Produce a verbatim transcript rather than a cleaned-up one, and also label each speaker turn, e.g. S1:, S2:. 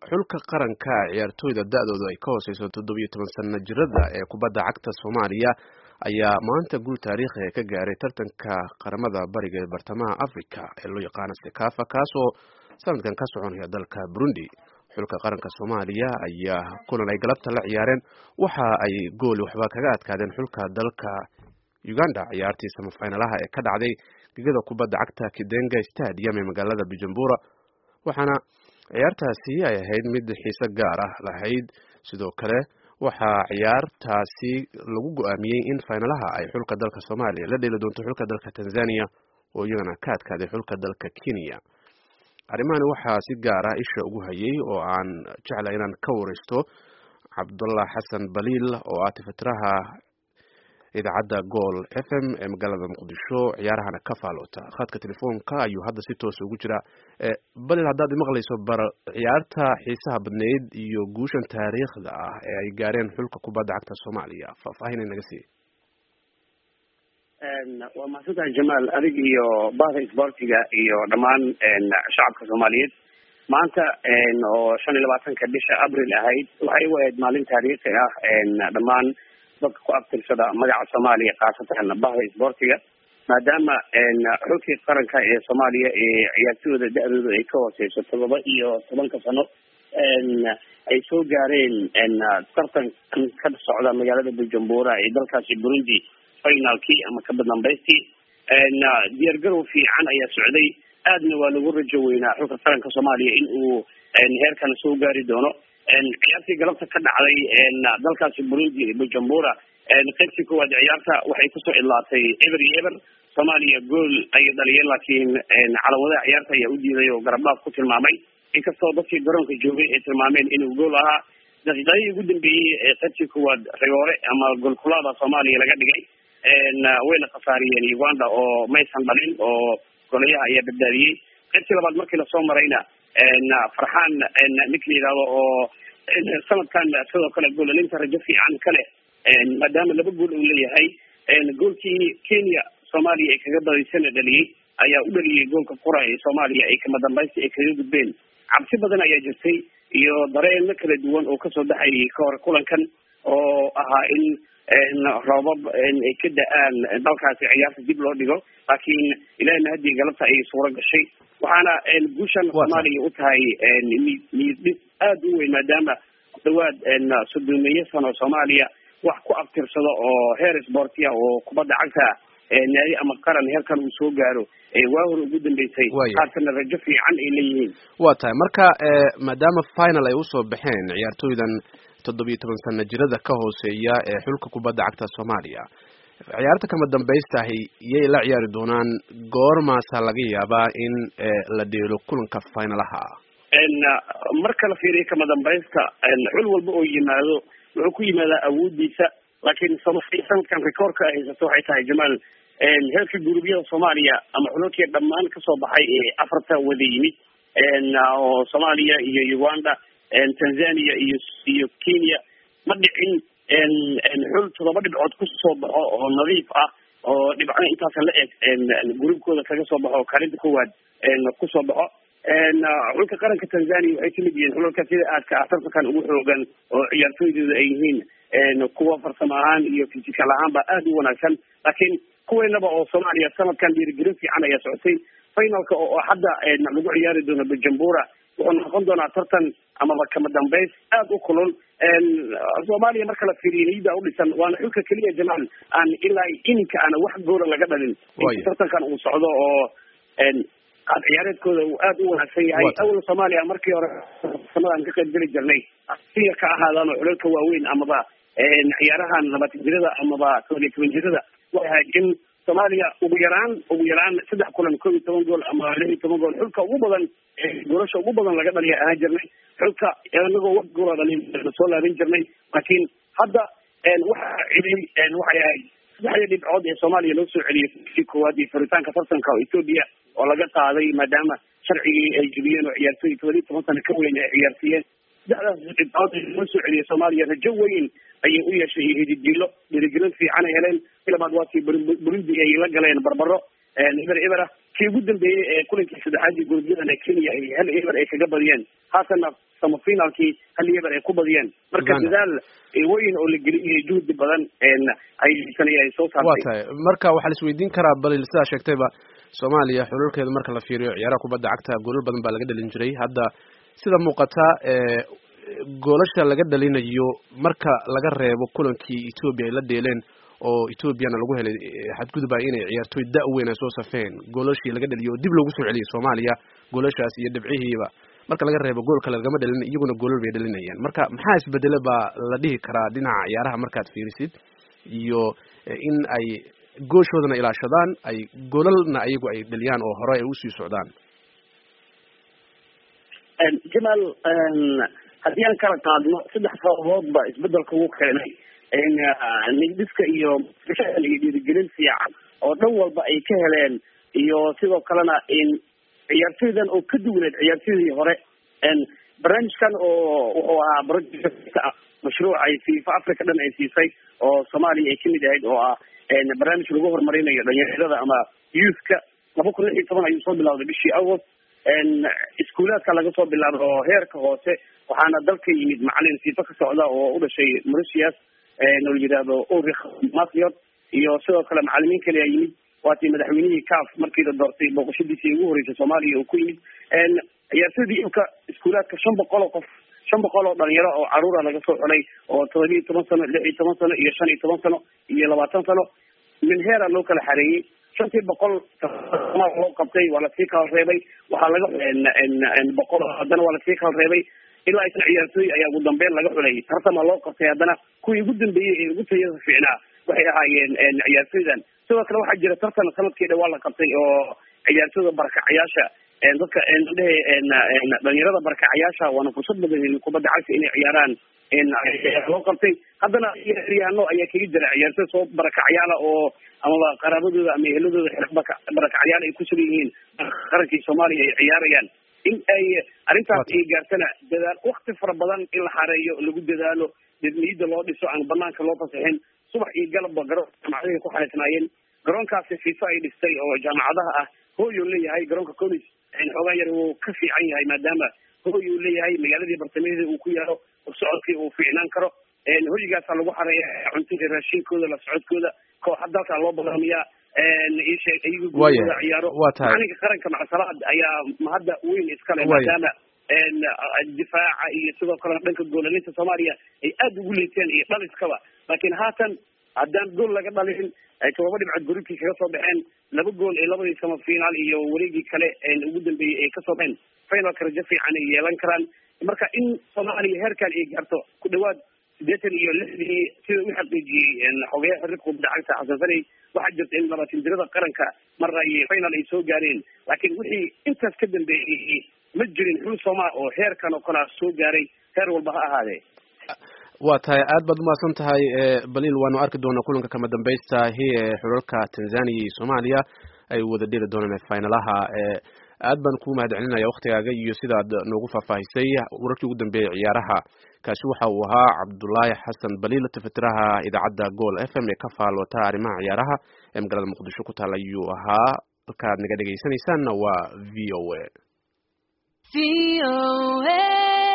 S1: xulka qaranka ciyaartooyda da'doodu ay ka hooseyso toddobiyo toban sano jirada ee kubadda cagta Soomaaliya ayaa maanta guul taariikhi ah ka gaaray tartanka qaramada bariga ee bartamaha Afrika ee loo yaqaan Sekafa kaasoo sanadkan ka soconaya dalka Burundi. xulka qaranka Soomaaliya ayaa kulan ay galabta la ciyaareen waxa ay gool waxba kaga adkaadeen xulka dalka Uganda ciyaartii semifinalaha ee ka dhacday gegada kubadda cagta Kidenga Stadium ee magaalada Bujumbura, waxaana ciyaartaasi ay ahayd mid xiiso gaar ah lahayd. sidoo kale waxaa ciyaartaasi lagu go'aamiyey in finalaha ay xulka dalka Soomaaliya la dheeli doonto xulka dalka Tanzania oo iyagana ka adkaaday xulka dalka Kenya. arrimahan waxaa si gaar ah isha ugu hayay oo aan jeclay inaan ka wareysto Cabdullah Xasan Baliil oo ah tifitiraha idaacadda Gool F M ee magaalada Muqdisho ciyaarahana ka faaloota. khadka telefoonka ayuu hadda si toos ugu jira. Baliil, haddaad maqlayso bar ciyaarta xiisaha badneyd iyo guushan taariikhda ah ee ay gaareen xulka kubadda cagta Soomaaliya, faahfaahin naga sii.
S2: waa mahadsantahay Jamaal, adig iyo bahda isboortiga iyo dhammaan shacabka Soomaaliyeed. maanta oo shan iyo labaatanka bisha Abriil ahayd waxay u ahayd maalin taariikhi ah dhammaan dadka ku abtirsada magaca Soomaaliya, khaasatan bahda isboortiga, maadaama xulkii qaranka ee Soomaaliya ee ciyaartooyda da'doodu ay ka hooseyso todoba iyo tobanka sano ay soo gaareen tartan ka socda magaalada Bujumbura ee dalkaasi Burundi finalkii ama ka badnambeystii. diyaargarow fiican ayaa socday, aadna waa lagu rajo weynaa xulka qaranka Soomaaliya in uu heerkan soo gaari doono. ciyaartii galabta ka dhacday dalkaasi Burundi Bujumbura, qaybtii koowaad ciyaarta waxay kusoo idlaatay eber iyo eber. Soomaaliya gool ayay dhaliyeen, laakiin calawadaha ciyaarta ayaa u diiday oo garablaaf ku tilmaamay, inkastoo dadkii garoonka joogay ay tilmaameen inuu gool ahaa. daqiiqadii ugu dambeeyey ee qaybtii koowaad rigoore ama goolkulaada Soomaaliya laga dhigay wayna khasaariyeen Uganda oo maysan dhalin, oo golayaha ayaa badbaadiyey. qaybtii labaad markii lasoo marayna farxaan ninka yidhaahdo oo sanadkan sidoo kale goolalinta rajo fiican kale, maadaama laba gool uu leeyahay. goolkii Kenya Soomaaliya ay kaga badaysana dhaliyey ayaa u dhaliyey goolka qura ee Soomaaliya ay kama dambaysta ay kaga gudbeen. cabsi badan ayaa jirtay iyo dareenno kala duwan oo kasoo baxayay ka hor kulankan, oo ahaa in roobab ay ka da-aan dalkaasi ciyaarta dib loo dhigo, laakiin ilaahna haddii galabta ay suuro gashay. waxaana guushan Soomaaliya u tahay niyad dhis aad u weyn, maadaama dhawaad soddomeeyo sano Soomaaliya wax ku abtirsado oo heer sportia oo kubadda cagta naadi ama qaran heerkan uu soo gaaro waa hore ugu dambeysay, haatana rajo fiican ay leeyihiin.
S1: waa tahay marka maadaama final ay usoo baxeen ciyaartooydan toddobiyo toban sano jirada ka hooseeya ee xulka kubadda cagta Soomaaliya, ciyaarta kama dambaystahay iyay la ciyaari doonaan goormaasa laga yaabaa in la dheelo kulanka finalaha?
S2: marka la fiiriyo kama dambaysta, xul walba oo yimaado wuxuu ku yimaadaa awoodiisa, laakiin Soomaaliya sanadkan rikoorka ay haysato waxay tahay Jamaal heerka gurubyada Soomaaliya ama xulkii dhammaan kasoo baxay ee afarta wada yimid oo Soomaaliya iyo Uganda, Tanzania iyo iyo Kenya, ma dhicin xul todoba dhibcood kusoo baxo oo nadiif ah oo dhibco intaas la eg gurubkooda kaga soo baxo kaalinta koowaad kusoo baxo. xulka qaranka Tanzania waxay kamid yihiin xulalka sida aadka ah tartankan ugu xoogan oo ciyaartooydooda ay yihiin kuwa farsamo ahaan iyo physical ahaanba aad u wanaagsan, laakiin kuweenaba oo Soomaaliya sanadkan dhiirigelin fiican ayaa socotay. finalka oo hadda lagu ciyaari doono Bujumbura wuxuu noqon doonaa tartan amaba kama dambays aad u kulul. Soomaaliya marka la fiiriyo niyada u dhisan, waana xulka keliya Jamaal aan ilaa ininka aan wax goola laga dhalin tartankan uu socdo, oo qaab ciyaareedkooda uu aad u wanaagsan yahay. awal Soomaaliya markii hore sanadan ka qayb geli jirnay siya ka ahaadaan xulalka waaweyn amaba ciyaarahan labaatan jirada amaba toban iyo toban jirada, way ahayd in Soomaaliya ugu yaraan ugu yaraan saddex kulan koob iyo toban gool ama lix iyo toban gool xulka ugu badan goolasha ugu badan laga dhaliya ahaan jirnay. xulka anagoo wax goola dhalin soo laaban jirnay, laakiin hadda waxa celiyay waxay ahayd saddexda dhibcood ee Soomaaliya loo soo celiyay si koowaad iyo furitaanka tartanka oo Ethiopia oo laga qaaday maadaama sharcigii ay jibiyeen oo ciyaartooy toban iyo toban sano ka weyn ay ciyaartiyeen. saddexdaas dhibcood loo soo celiyay Soomaaliya rajo weyn ayay u yeeshay hididilo, dhiirigelin fiican ay heleen. labaad waa kii Burundi ay la galeen barbaro eber eber kii ugu dambeeyay ee kulankii saddexaad gurubyada Kenya ay hal eber ay kaga badiyeen. haatana semifinalkii hal yeber ay ku badiyeen marka dadaal weyn oo la geliyay juhdi badan ay sanayay soo saartay
S1: waa tahay marka waxa la isweydiin karaa bal sida sheegtayba Soomaaliya xululkeeda marka la fiiriyo ciyaaraha kubadda cagta goolal badan baa laga dhalin jiray hadda sida muuqata ee goolasha laga dhalinayo marka laga reebo kulankii Ethiopia ay la dheeleen oo Ethiopiana lagu helay xadgudub ay inay ciyaartoy da' weyn ay soo safeen goolashii laga dhaliyo dib loogu soo celiyay Soomaaliya goolashaas iyo dhibcihiiba marka laga reebo goolka laga dhalin iyaguna goolal bay dhalinayaan marka maxaa isbedelay ba la dhihi karaa dhinaca ciyaaraha markaad fiirisid iyo in ay gooshoodan ilaashadaan ay goolalna ayagu ay dhaliyaan oo hore ay u sii socdaan
S2: en Jamal en haddii aan kala qaadno saddex sababood ba isbedelka uu keenay in nigdiska iyo shaqada iyo dhiirigelin fiican oo dhan walba ay ka heleen iyo sidoo kalena in ciyaartoydan oo ka duwaneed ciyaartoydii hore en barnaamijkan oo wuxuu ahaa barnaamijka mashruuc ay FIFA Africa dhan ay siisay oo Soomaaliya ay kamid ahayd oo ah en barnaamij lagu horumarinayo dhalinyarada ama youth-ka laba kun iyo lix iyo toban ayuu soo bilowday bishii August en iskuulaadka laga soo bilaabo heerka hoose waxaana dalka yimid macallin FIFA ka socda oo u dhashay Mauritius en oo yiraahdo Ulrich Mathiot iyo sidoo kale macallimiin kale ay yimid waatii madaxweynihii C A F markii la doortay boqoshadiisii ugu horeysay Soomaaliya oo ku yimid en ciyaartoydii ilka iskuulaadka shan boqol oo qof shan boqol oo dhalinyaro oo caruura laga soo xulay oo todoba iyo toban sano lix iyo toban sano iyo shan iyo toban sano iyo labaatan sano min heera loo kala xareeyay shantii boqol loo qabtay waa lasii kala reebay waxaa laga en boqol haddana waa lasii kala reebay ilaa isna ciyaartooy ayaa ugu dambeyn laga xulay tartama loo qabtay haddana kuwii ugu dambeeyey ee ugu tayada fiicnaa waxay ahaayeen ciyaartooydan sidoo kale waxaa jira tartan sanadkii dhawaa la qabtay oo ciyaartooyda barakacayaasha dadka dhehe dhalinyarada barakacayaasha waana fursad badan kubadda cagta inay ciyaaraan loo qabtay haddana ciyaaryahaano ayaa kaga jira ciyaartooy soo barakacayaala oo amaba qaraabadooda ama eheladooda barakacayaal ay ku sugan yihiin qarankii Soomaaliya ay ciyaarayaan in ay arrintaas ay gaartana dadaal waqti fara badan in la xareeyo lagu dadaalo niyada loo dhiso aan banaanka loo fasaxin subax iyo galabba garoonka jaamacadaha ku xariisnaayeen garoonkaasi FIFA ay dhistay oo jaamacadaha ah hooyo leeyahay garoonka college in xoogaa yar uu ka fiican yahay maadaama hooyo uu leeyahay magaaladii bartamaheeda uu ku yaalo socodkii uu fiicnaan karo hoygaasa lagu xareeya cuntada raashinkooda la socodkooda kooxa dalka loo balamiyaa isheeg iyagu guudooda ciyaaro macalinka qaranka macsalaad ayaa hadda weyn iskale maadaama difaaca iyo sidoo kale dhanka goolalinta Soomaaliya ay aad ugu liiteen iyo dhaliskaba laakiin haatan haddaan gool laga dhalin ay todoba dhibcood gruubkii kaga soo baxeen laba gool ee labadii sama finaal iyo wareegii kale ugu dambeeyey ay kasoo baxeen finalka rajo fiican ay yeelan karaan marka in Soomaaliya heerkan ay gaarto ku dhawaad sideetan iyo lixdii sida uu xaqiijiyey xogeyaha xiriirka kubadda cagta Xasan Fani waxaa jirta in labaatan jirada qaranka mar ay final ay soo gaareen laakiin wixii intaas ka dambeeyey ma jirin xul Soomaali oo heerkan oo kala soo gaaray heer walba ha ahaadee
S1: waa tahay aad baad umahadsan tahay baliil waanu arki doonaa kulanka kama dambaysta ee xulalka Tanzania iyo Soomaaliya ay wada dhiri doonaan finalaha aad baan ku mahadcelinaya waqtigaaga iyo sidaad noogu faahfaahisay wararkii ugu dambeeyay ciyaaraha kaasi waxa uu ahaa Cabdullaahi Xasan Baliil tafatiraha idaacadda Gool F M ee ka faalota arrimaha ciyaaraha ee magaalada Muqdisho ku taala ayuu ahaa halkaad naga dhageysanaysaanna waa V O A. V O A